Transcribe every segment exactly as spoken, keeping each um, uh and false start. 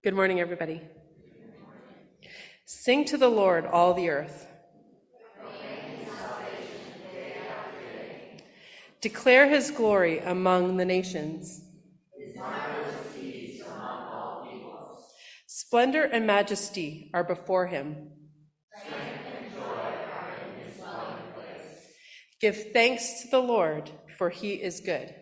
Good morning, everybody. Sing to the Lord, all the earth. Declare his glory among the nations. Splendor and majesty are before him. Give thanks to the Lord, for he is good.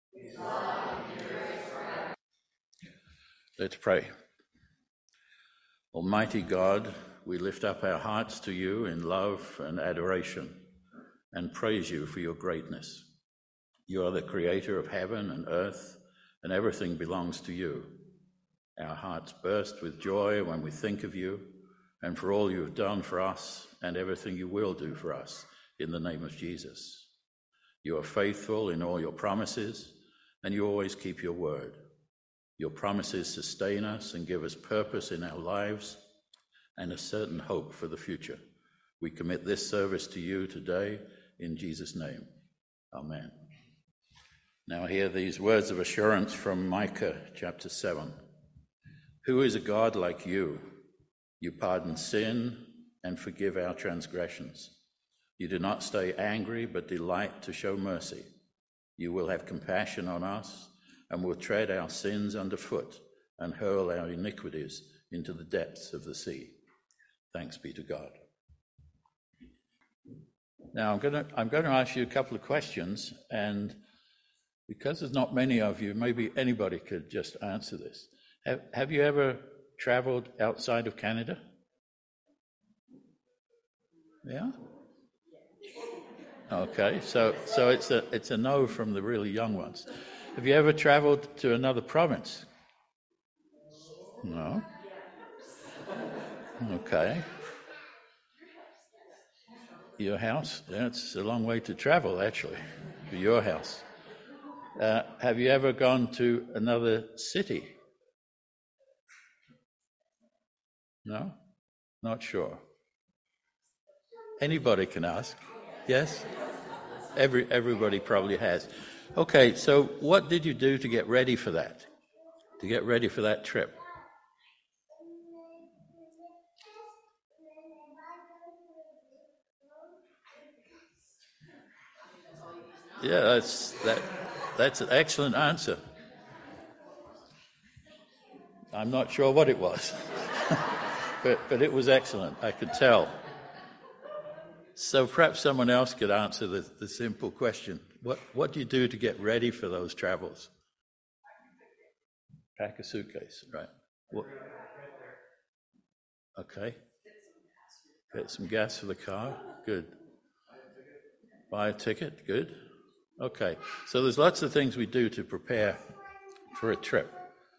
Let's pray. Almighty God, we lift up our hearts to you in love and adoration and praise you for your greatness. You are the creator of heaven and earth, and everything belongs to you. Our hearts burst with joy when we think of you and for all you have done for us and everything you will do for us in the name of Jesus. You are faithful in all your promises, and you always keep your word. Your promises sustain us and give us purpose in our lives and a certain hope for the future. We commit this service to you today in Jesus' name. Amen. Now hear these words of assurance from Micah chapter seven. Who is a God like you? You pardon sin and forgive our transgressions. You do not stay angry, but delight to show mercy. You will have compassion on us and will tread our sins underfoot and hurl our iniquities into the depths of the sea. Thanks be to God. Now I'm going to I'm going to ask you a couple of questions, and because there's not many of you, maybe anybody could just answer this. Have, have you ever traveled outside of Canada? Yeah? Okay, so so it's a it's a no from the really young ones. Have you ever traveled to another province? No. Okay. Your house? Yeah, it's a long way to travel, actually, to your house. Uh, have you ever gone to another city? No? Not sure. Anybody can ask. Yes? Every everybody probably has. Okay, so what did you do to get ready for that? To get ready for that trip? Yeah, that's that. That's an excellent answer. I'm not sure what it was, but but it was excellent. I could tell. So perhaps someone else could answer the, the simple question: What what do you do to get ready for those travels? Pack a suitcase, right? What? Okay. Get some gas for the car. Good. Buy a ticket. Good. Okay. So there's lots of things we do to prepare for a trip.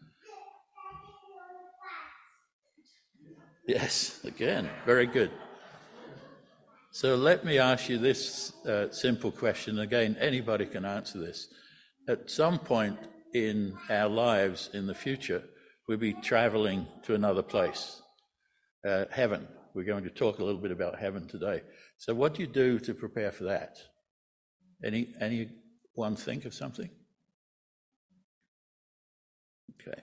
Yes. Again, very good. So let me ask you this uh, simple question. Again, anybody can answer this. At some point in our lives in the future, we'll be traveling to another place, uh, heaven. We're going to talk a little bit about heaven today. So what do you do to prepare for that? Any anyone think of something? Okay.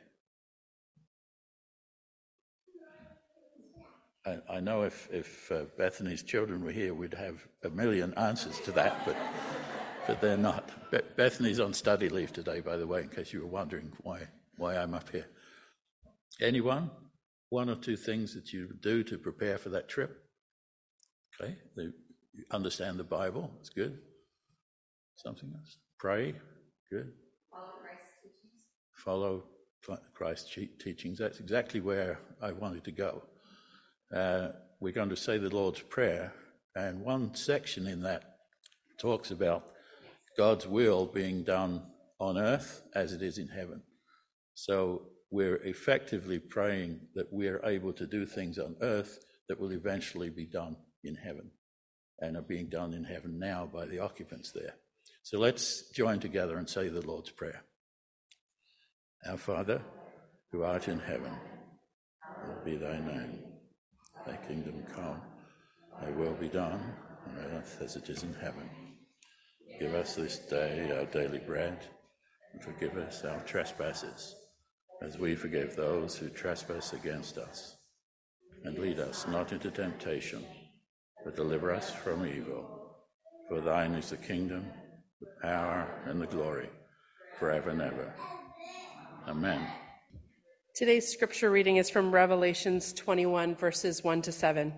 I, I know if, if uh, Bethany's children were here, we'd have a million answers to that, but but they're not. Be- Bethany's on study leave today, by the way, in case you were wondering why why I'm up here. Anyone? One or two things that you do to prepare for that trip? Okay, you understand the Bible, it's good. Something else? Pray, good. Follow Christ's teachings. Follow Christ's teachings. That's exactly where I wanted to go. Uh, we're going to say the Lord's Prayer, and one section in that talks about God's will being done on earth as it is in heaven. So we're effectively praying that we're able to do things on earth that will eventually be done in heaven and are being done in heaven now by the occupants there. So let's join together and say the Lord's Prayer. Our Father, who art in heaven, hallowed be thy name. Thy kingdom come, thy will be done on earth as it is in heaven. Give us this day our daily bread, and forgive us our trespasses, as we forgive those who trespass against us. And lead us not into temptation, but deliver us from evil. For thine is the kingdom, the power, and the glory, forever and ever. Amen. Today's scripture reading is from Revelations twenty-one, verses one to seven.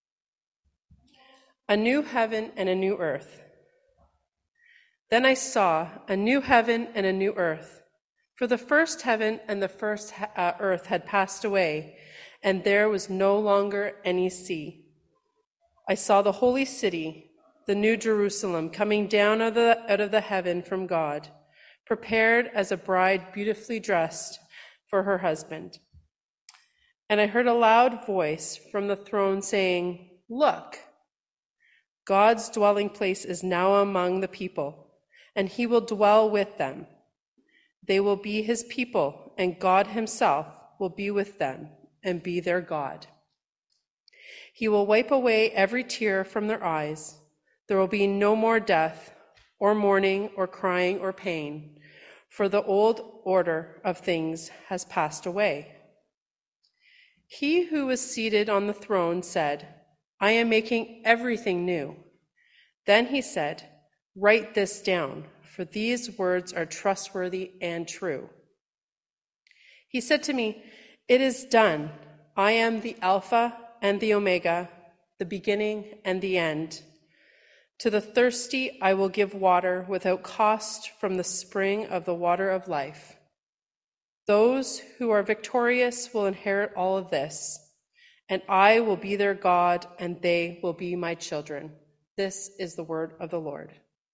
A new heaven and a new earth. Then I saw a new heaven and a new earth. For the first heaven and the first uh, earth had passed away, and there was no longer any sea. I saw the holy city, the new Jerusalem, coming down out of the, out of the heaven from God, prepared as a bride beautifully dressed for her husband. And I heard a loud voice from the throne saying, "Look, God's dwelling place is now among the people, and he will dwell with them. They will be his people, and God himself will be with them and be their God. He will wipe away every tear from their eyes. There will be no more death, or mourning, or crying, or pain, for the old order of things has passed away." He who was seated on the throne said, "I am making everything new." Then he said, "Write this down, for these words are trustworthy and true." He said to me, "It is done. I am the Alpha and the Omega, the beginning and the end. To the thirsty I will give water without cost from the spring of the water of life. Those who are victorious will inherit all of this, and I will be their God, and they will be my children." This is the word of the Lord.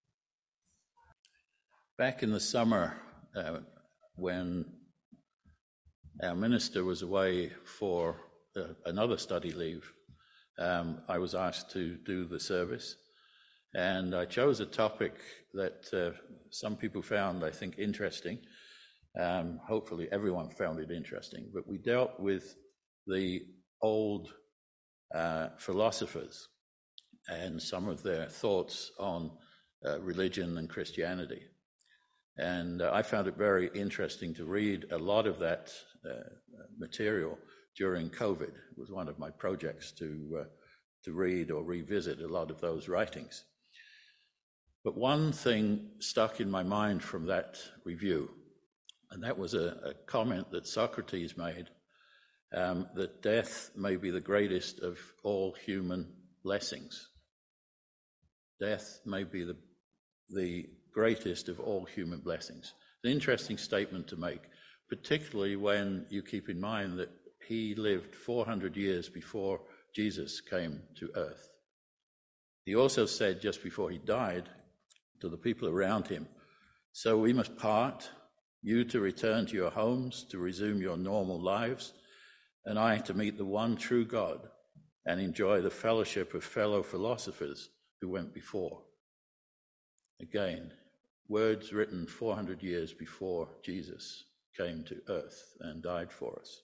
Back in the summer, uh, when our minister was away for uh, another study leave, um, I was asked to do the service, and I chose a topic that uh, some people found, I think, interesting. Um, hopefully everyone found it interesting, but we dealt with the old uh, philosophers and some of their thoughts on uh, religion and Christianity. And uh, I found it very interesting to read a lot of that uh, material during COVID. It was one of my projects to uh, to read or revisit a lot of those writings. But one thing stuck in my mind from that review, and that was a, a comment that Socrates made, um, that death may be the greatest of all human blessings. Death may be the, the greatest of all human blessings. It's an interesting statement to make, particularly when you keep in mind that he lived four hundred years before Jesus came to earth. He also said just before he died to the people around him, "So we must part, you to return to your homes, to resume your normal lives, and I to meet the one true God and enjoy the fellowship of fellow philosophers who went before." Again, words written four hundred years before Jesus came to earth and died for us.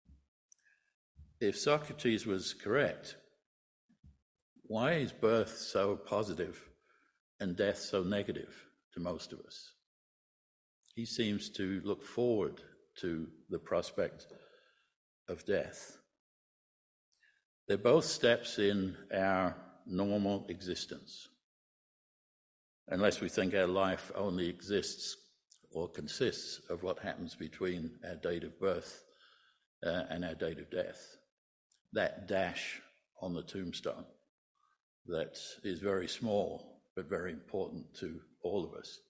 If Socrates was correct, why is birth so positive and death so negative to most of us? He seems to look forward to the prospect of death. They're both steps in our normal existence, unless we think our life only exists or consists of what happens between our date of birth uh, and our date of death. That dash on the tombstone that is very small but very important to all of us.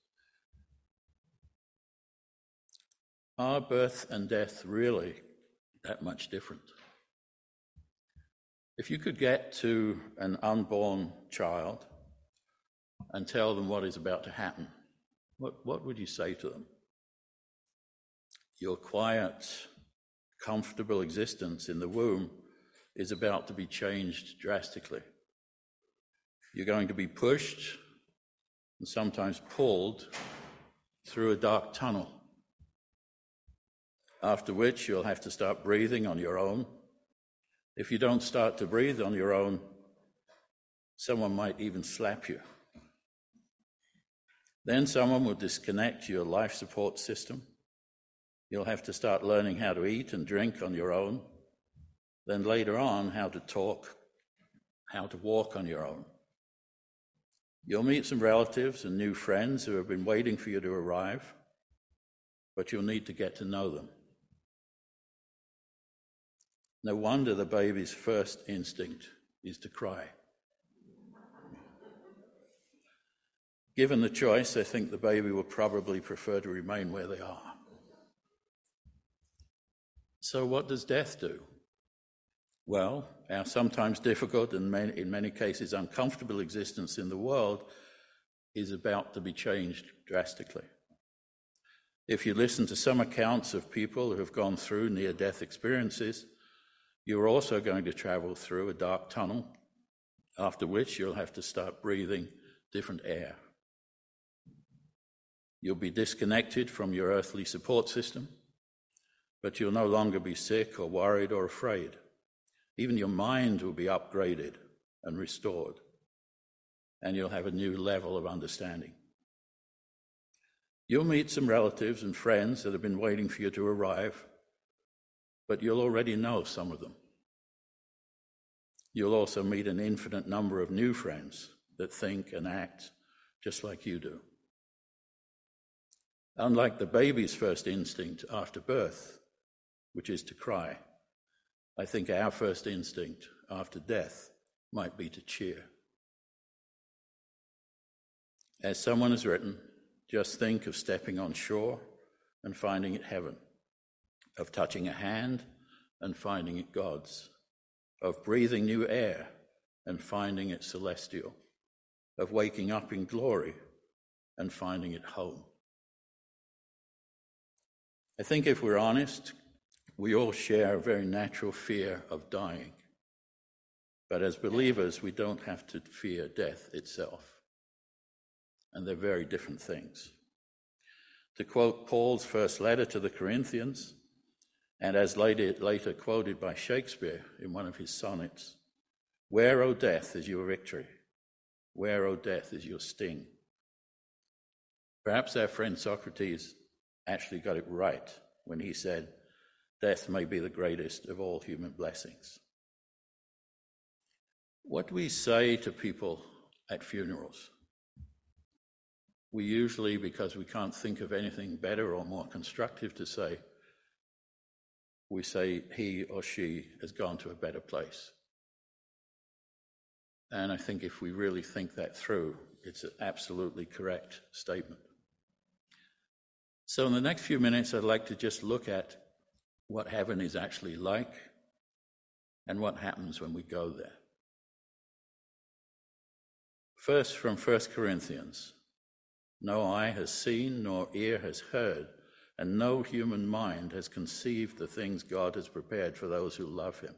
Are birth and death really that much different? If you could get to an unborn child and tell them what is about to happen, what, what would you say to them? Your quiet, comfortable existence in the womb is about to be changed drastically. You're going to be pushed and sometimes pulled through a dark tunnel, after which you'll have to start breathing on your own. If you don't start to breathe on your own, someone might even slap you. Then someone will disconnect your life support system. You'll have to start learning how to eat and drink on your own. Then later on, how to talk, how to walk on your own. You'll meet some relatives and new friends who have been waiting for you to arrive, but you'll need to get to know them. No wonder the baby's first instinct is to cry. Given the choice, I think the baby will probably prefer to remain where they are. So what does death do? Well, our sometimes difficult and many, in many cases uncomfortable existence in the world is about to be changed drastically. If you listen to some accounts of people who have gone through near-death experiences, you're also going to travel through a dark tunnel, after which you'll have to start breathing different air. You'll be disconnected from your earthly support system, but you'll no longer be sick or worried or afraid. Even your mind will be upgraded and restored, and you'll have a new level of understanding. You'll meet some relatives and friends that have been waiting for you to arrive, but you'll already know some of them. You'll also meet an infinite number of new friends that think and act just like you do. Unlike the baby's first instinct after birth, which is to cry, I think our first instinct after death might be to cheer. As someone has written, just think of stepping on shore and finding it heaven, of touching a hand and finding it God's, of breathing new air and finding it celestial, of waking up in glory and finding it home. I think if we're honest, we all share a very natural fear of dying. But as believers, we don't have to fear death itself. And they're very different things. To quote Paul's first letter to the Corinthians, and as later, later quoted by Shakespeare in one of his sonnets, "Where, O death, is your victory? Where, O death, is your sting?" Perhaps our friend Socrates actually got it right when he said, "Death may be the greatest of all human blessings." What do we say to people at funerals? We usually, because we can't think of anything better or more constructive to say, we say he or she has gone to a better place. And I think if we really think that through, it's an absolutely correct statement. So in the next few minutes, I'd like to just look at what heaven is actually like and what happens when we go there. First, from First Corinthians, "No eye has seen, nor ear has heard, and no human mind has conceived the things God has prepared for those who love him."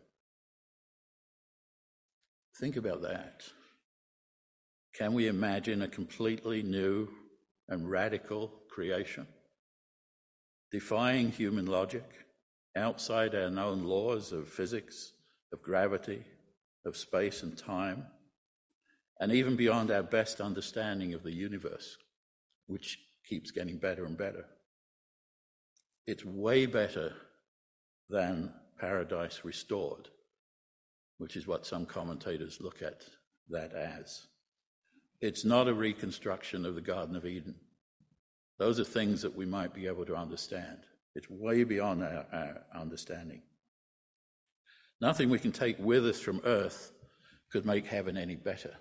Think about that. Can we imagine a completely new and radical creation, defying human logic, outside our known laws of physics, of gravity, of space and time, and even beyond our best understanding of the universe, which keeps getting better and better? It's way better than Paradise Restored, which is what some commentators look at that as. It's not a reconstruction of the Garden of Eden. Those are things that we might be able to understand. It's way beyond our, our understanding. Nothing we can take with us from earth could make heaven any better.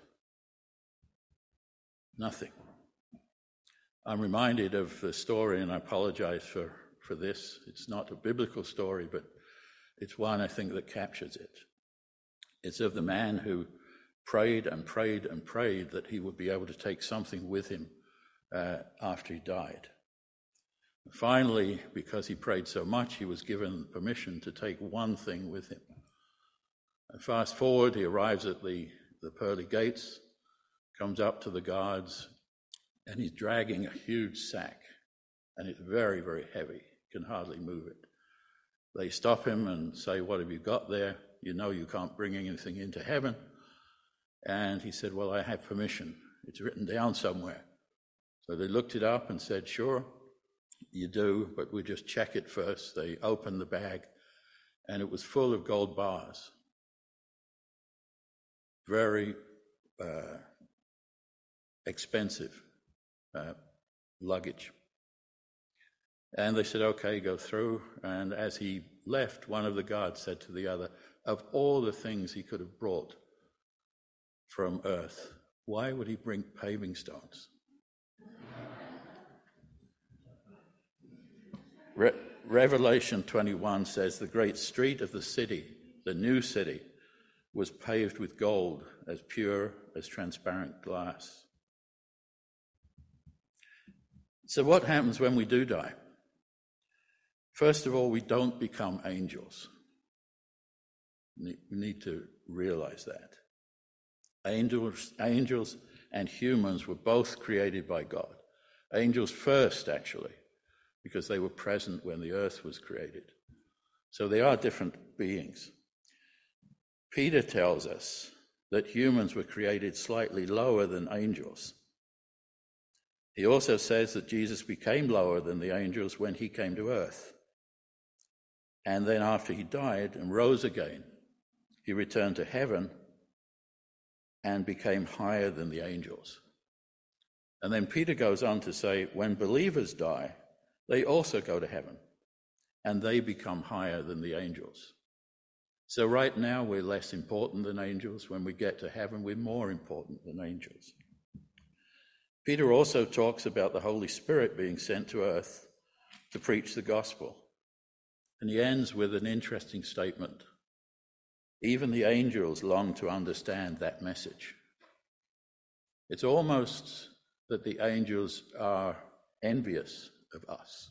Nothing. I'm reminded of the story, and I apologize for, for this. It's not a biblical story, but it's one I think that captures it. It's of the man who prayed and prayed and prayed that he would be able to take something with him uh, after he died. Finally, because he prayed so much, he was given permission to take one thing with him. And fast forward, he arrives at the, the pearly gates, comes up to the guards, and he's dragging a huge sack, and it's very, very heavy, can hardly move it. They stop him and say, "What have you got there? You know you can't bring anything into heaven." And he said, "Well, I have permission. It's written down somewhere." So they looked it up and said, "Sure, you do, but we just check it first. They opened the bag, and it was full of gold bars. Very uh, expensive uh, luggage. And they said, okay, go through. And as he left, one of the guards said to the other, of all the things he could have brought from earth, why would he bring paving stones? Re- Revelation twenty-one says the great street of the city, the new city, was paved with gold as pure as transparent glass. So what happens when we do die? First of all, we don't become angels. We need to realize that. Angels, angels and humans were both created by God. Angels first, actually, because they were present when the earth was created. So they are different beings. Peter tells us that humans were created slightly lower than angels. He also says that Jesus became lower than the angels when he came to earth. And then after he died and rose again, he returned to heaven and became higher than the angels. And then Peter goes on to say, when believers die, they also go to heaven, and they become higher than the angels. So right now we're less important than angels. When we get to heaven, we're more important than angels. Peter also talks about the Holy Spirit being sent to earth to preach the gospel. And he ends with an interesting statement. Even the angels long to understand that message. It's almost that the angels are envious of us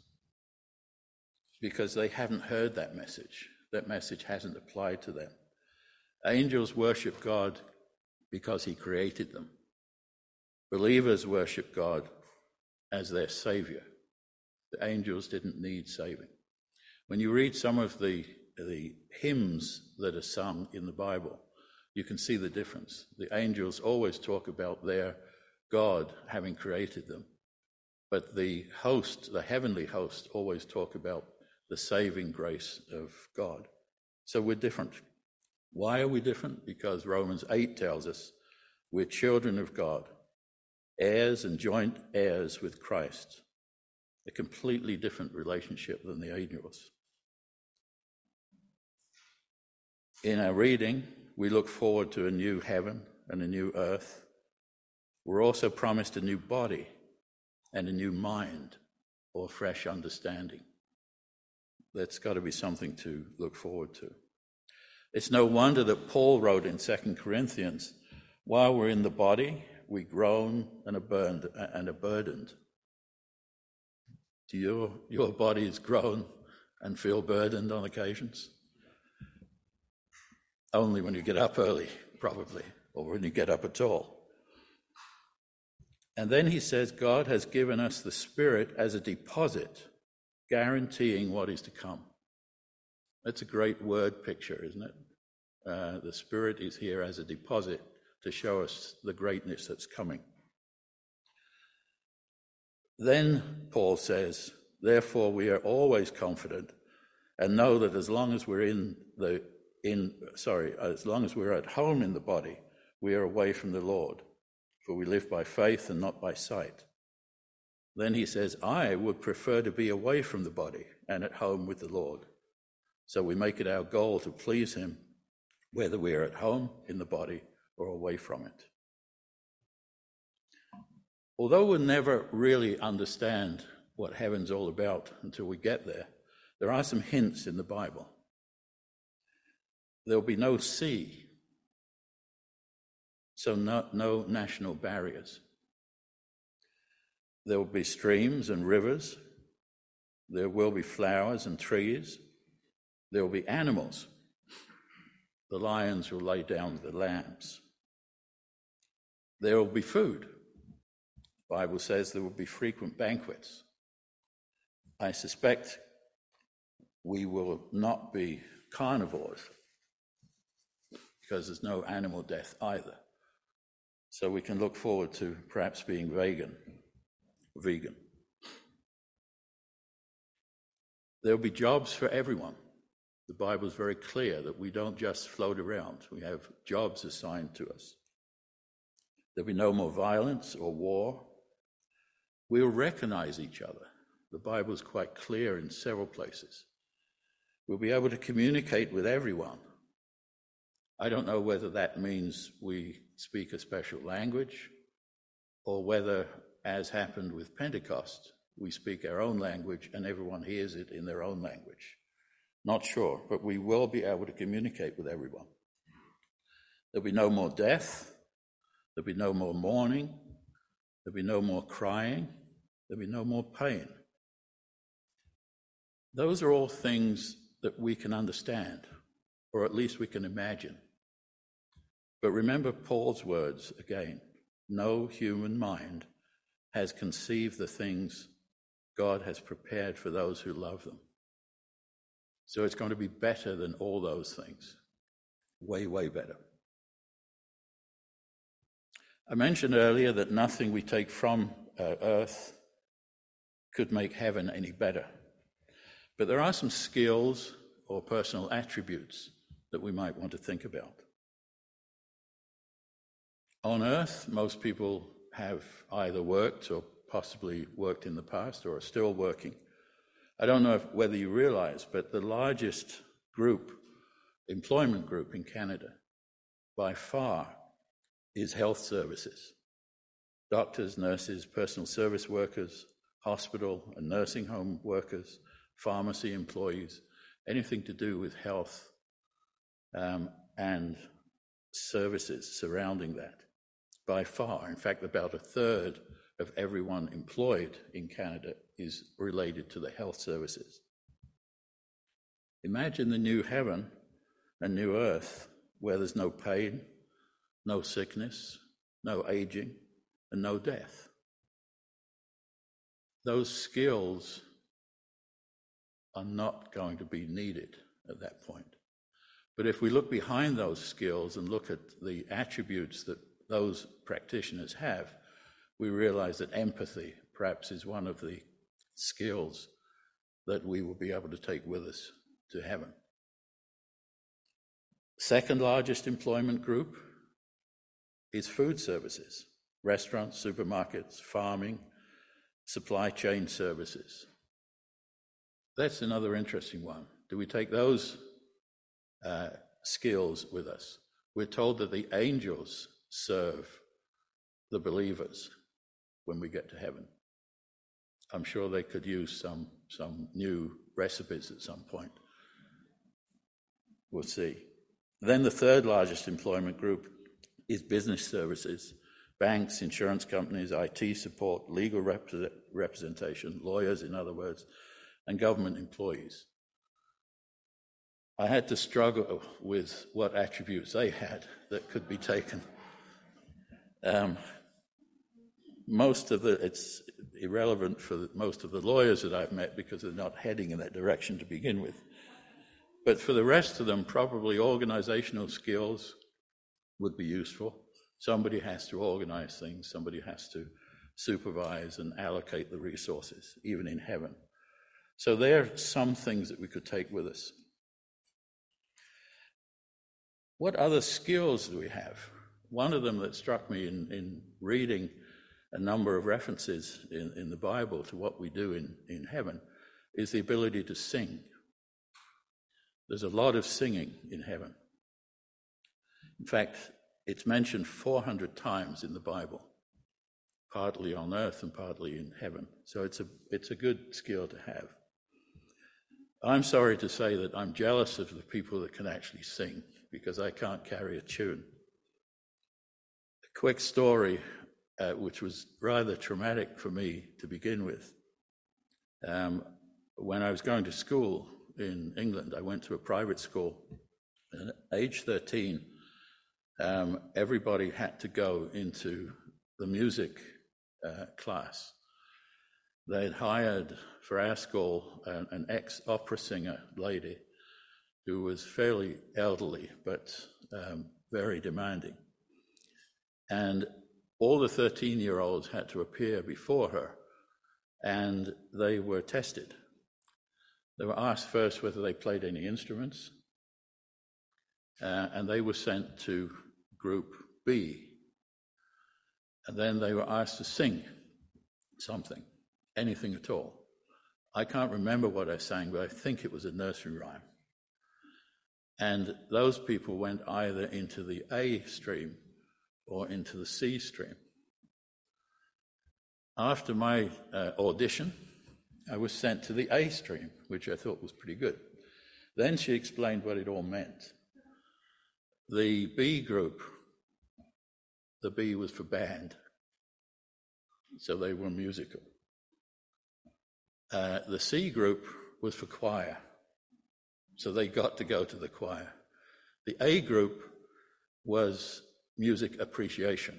because they haven't heard that message. That message hasn't applied to them. Angels worship God because he created them. Believers worship God as their savior. The angels didn't need saving. When you read some of the, the hymns that are sung in the Bible, you can see the difference. The angels always talk about their God having created them, but the host, the heavenly host, always talk about the saving grace of God. So we're different. Why are we different? Because Romans eight tells us we're children of God, heirs and joint heirs with Christ. A completely different relationship than the angels. In our reading, we look forward to a new heaven and a new earth. We're also promised a new body and a new mind or fresh understanding. That's got to be something to look forward to. It's no wonder that Paul wrote in Second Corinthians, while we're in the body, we groan and are burned and are burdened. Do your, your bodies groan and feel burdened on occasions? Only when you get up early, probably, or when you get up at all. And then he says, God has given us the Spirit as a deposit, guaranteeing what is to come. That's a great word picture, isn't it? Uh, the Spirit is here as a deposit to show us the greatness that's coming. Then Paul says, therefore we are always confident and know that as long as we're in the in sorry, as long as we're at home in the body, we are away from the Lord, for we live by faith and not by sight. Then he says, I would prefer to be away from the body and at home with the Lord. So we make it our goal to please him, whether we are at home in the body or away from it. Although we'll never really understand what heaven's all about until we get there, there are some hints in the Bible. There'll be no sea, so no, no national barriers. There will be streams and rivers. There will be flowers and trees. There will be animals. The lions will lay down the lambs. There will be food. The Bible says there will be frequent banquets. I suspect we will not be carnivores because there's no animal death either. So we can look forward to perhaps being vegan. Vegan. There'll be jobs for everyone. The Bible is very clear that we don't just float around. We have jobs assigned to us. There'll be no more violence or war. We'll recognize each other. The Bible is quite clear in several places. We'll be able to communicate with everyone. I don't know whether that means we speak a special language or whether, as happened with Pentecost, we speak our own language and everyone hears it in their own language. Not sure, but we will be able to communicate with everyone. There'll be no more death. There'll be no more mourning. There'll be no more crying. There'll be no more pain. Those are all things that we can understand, or at least we can imagine. But remember Paul's words again. No human mind has conceived the things God has prepared for those who love them. So it's going to be better than all those things. Way, way better. I mentioned earlier that nothing we take from uh, earth could make heaven any better. But there are some skills or personal attributes that we might want to think about. On earth, most people have either worked or possibly worked in the past or are still working. I don't know if, whether you realize, but the largest group, employment group in Canada, by far, is health services. Doctors, nurses, personal service workers, hospital and nursing home workers, pharmacy employees, anything to do with health um, and services surrounding that. By far, in fact, about a third of everyone employed in Canada is related to the health services. Imagine the new heaven and new earth where there's no pain, no sickness, no aging, and no death. Those skills are not going to be needed at that point. But if we look behind those skills and look at the attributes that those practitioners have, we realize that empathy perhaps is one of the skills that we will be able to take with us to heaven. Second largest employment group is food services, restaurants, supermarkets, farming, supply chain services. That's another interesting one. Do we take those uh, skills with us? We're told that the angels serve the believers when we get to heaven. I'm sure they could use some, some new recipes at some point. We'll see. Then the third largest employment group is business services, banks, insurance companies, I T support, legal rep- representation, lawyers in other words, and government employees. I had to struggle with what attributes they had that could be taken. Um, most of the, it's irrelevant for most of the lawyers that I've met because they're not heading in that direction to begin with. But for the rest of them, probably organizational skills would be useful. Somebody has to organize things, somebody has to supervise and allocate the resources, even in heaven. So there are some things that we could take with us. What other skills do we have? One of them that struck me in, in reading a number of references in, in the Bible to what we do in, in heaven is the ability to sing. There's a lot of singing in heaven. In fact, it's mentioned four hundred times in the Bible, partly on earth and partly in heaven. So it's a, it's a good skill to have. I'm sorry to say that I'm jealous of the people that can actually sing because I can't carry a tune. A quick story, uh, which was rather traumatic for me to begin with. Um, when I was going to school in England, I went to a private school, and at age thirteen, um, everybody had to go into the music uh, class. They had hired for our school an, an ex-opera singer lady who was fairly elderly but um, very demanding. And all the thirteen-year-olds had to appear before her, and they were tested. They were asked first whether they played any instruments, uh, and they were sent to group B. And then they were asked to sing something, anything at all. I can't remember what I sang, but I think it was a nursery rhyme. And those people went either into the A stream or into the C stream. After my uh, audition, I was sent to the A stream, which I thought was pretty good. Then she explained what it all meant. The B group, the B was for band, so they were musical. Uh, the C group was for choir, so they got to go to the choir. The A group was music appreciation.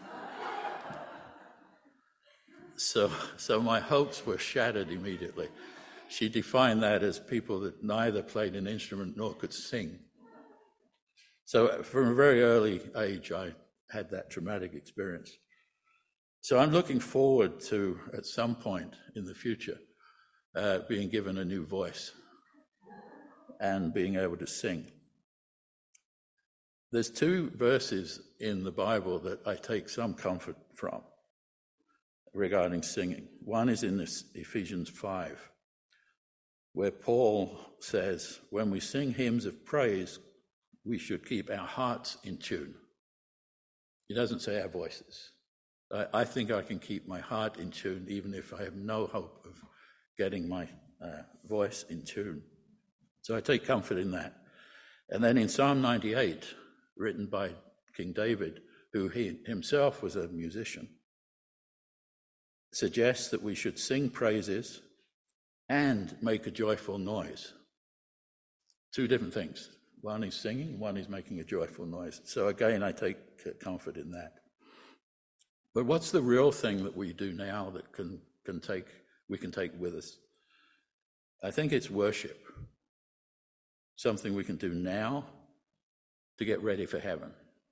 So, so my hopes were shattered immediately. She defined that as people that neither played an instrument nor could sing. So from a very early age, I had that traumatic experience. So I'm looking forward to, at some point in the future, uh, being given a new voice and being able to sing. There's two verses in the Bible that I take some comfort from regarding singing. One is in this Ephesians five, where Paul says, when we sing hymns of praise, we should keep our hearts in tune. He doesn't say our voices. I, I think I can keep my heart in tune even if I have no hope of getting my uh, voice in tune. So I take comfort in that. And then in Psalm ninety-eight, written by King David, who he himself was a musician, suggests that we should sing praises and make a joyful noise. Two different things. One is singing, one is making a joyful noise. So again, I take comfort in that. But what's the real thing that we do now that can, can take we can take with us? I think it's worship. Something we can do now to get ready for heaven.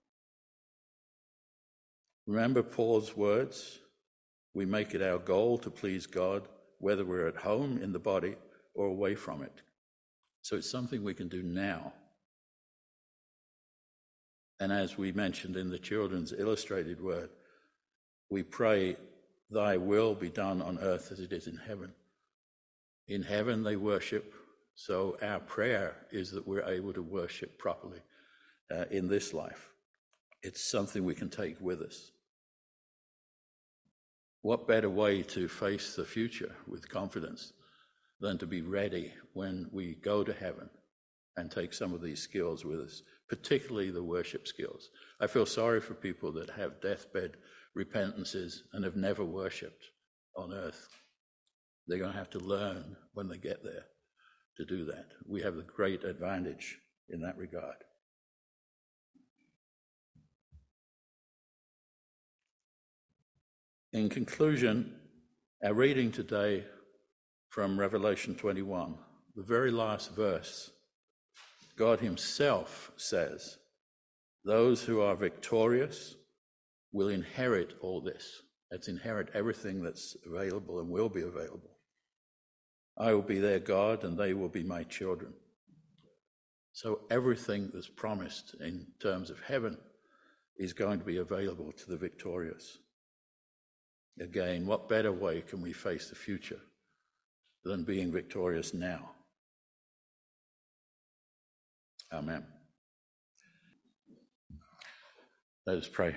Remember Paul's words? We make it our goal to please God, whether we're at home in the body or away from it. So it's something we can do now. And as we mentioned in the children's illustrated word, we pray, thy will be done on earth as it is in heaven. In heaven they worship, so our prayer is that we're able to worship properly uh, in this life. It's something we can take with us. What better way to face the future with confidence than to be ready when we go to heaven and take some of these skills with us, particularly the worship skills. I feel sorry for people that have deathbed repentances and have never worshipped on earth. They're going to have to learn when they get there to do that. We have a great advantage in that regard. In conclusion, our reading today from Revelation twenty-one, the very last verse, God himself says, those who are victorious will inherit all this. That's inherit everything that's available and will be available. I will be their God and they will be my children. So everything that's promised in terms of heaven is going to be available to the victorious. Again, what better way can we face the future than being victorious now? Amen. Let us pray.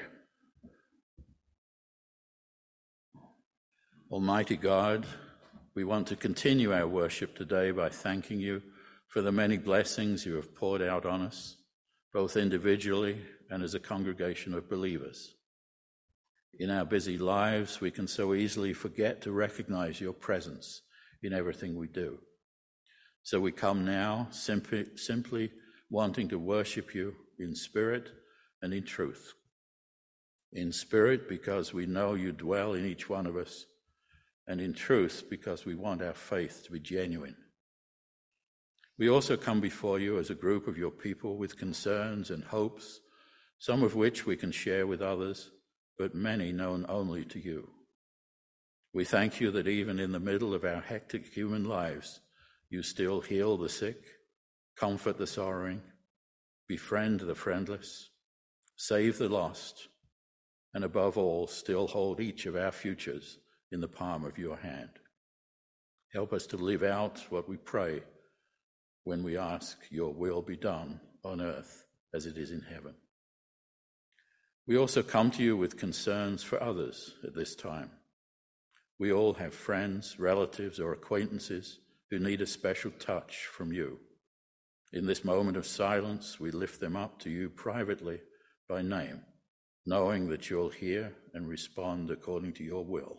Almighty God, we want to continue our worship today by thanking you for the many blessings you have poured out on us, both individually and as a congregation of believers. In our busy lives, we can so easily forget to recognize your presence in everything we do. So we come now simply, simply wanting to worship you in spirit and in truth. In spirit, because we know you dwell in each one of us, and in truth, because we want our faith to be genuine. We also come before you as a group of your people with concerns and hopes, some of which we can share with others, but many known only to you. We thank you that even in the middle of our hectic human lives, You still heal the sick, comfort the sorrowing, befriend the friendless, save the lost, and above all, still hold each of our futures in the palm of your hand. Help us to live out what we pray when we ask your will be done on earth as it is in heaven. We also come to you with concerns for others at this time. We all have friends, relatives, or acquaintances who need a special touch from you. In this moment of silence, we lift them up to you privately by name, knowing that you'll hear and respond according to your will.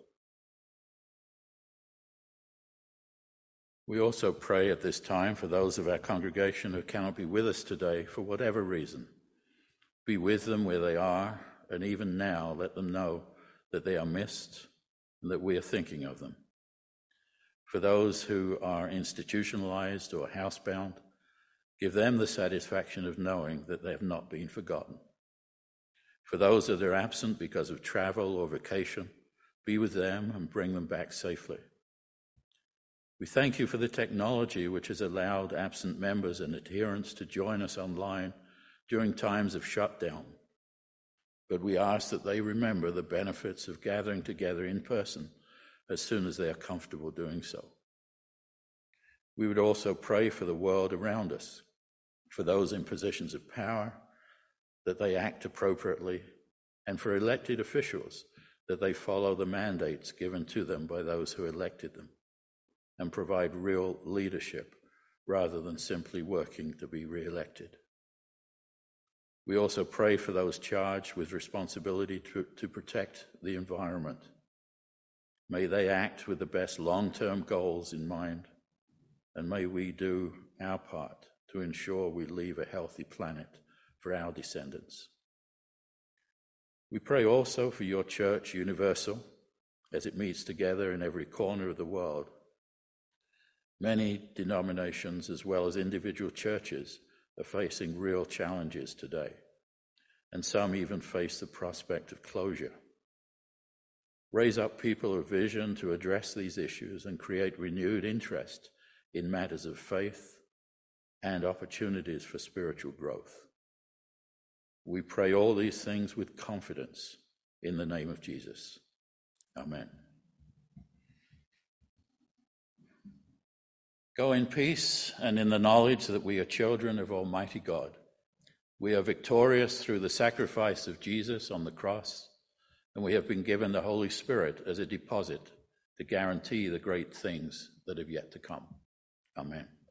We also pray at this time for those of our congregation who cannot be with us today for whatever reason. Be with them where they are, and even now let them know that they are missed and that we are thinking of them. For those who are institutionalized or housebound, give them the satisfaction of knowing that they have not been forgotten. For those that are absent because of travel or vacation, be with them and bring them back safely. We thank you for the technology which has allowed absent members and adherents to join us online during times of shutdown. But we ask that they remember the benefits of gathering together in person as soon as they are comfortable doing so. We would also pray for the world around us, for those in positions of power, that they act appropriately, and for elected officials, that they follow the mandates given to them by those who elected them, and provide real leadership rather than simply working to be re-elected. We also pray for those charged with responsibility to, to protect the environment. May they act with the best long-term goals in mind, and may we do our part to ensure we leave a healthy planet for our descendants. We pray also for your Church Universal as it meets together in every corner of the world. Many denominations as well as individual churches are facing real challenges today, and some even face the prospect of closure. Raise up people of vision to address these issues and create renewed interest in matters of faith and opportunities for spiritual growth. We pray all these things with confidence in the name of Jesus. Amen. Go in peace and in the knowledge that we are children of Almighty God. We are victorious through the sacrifice of Jesus on the cross, and we have been given the Holy Spirit as a deposit to guarantee the great things that have yet to come. Amen.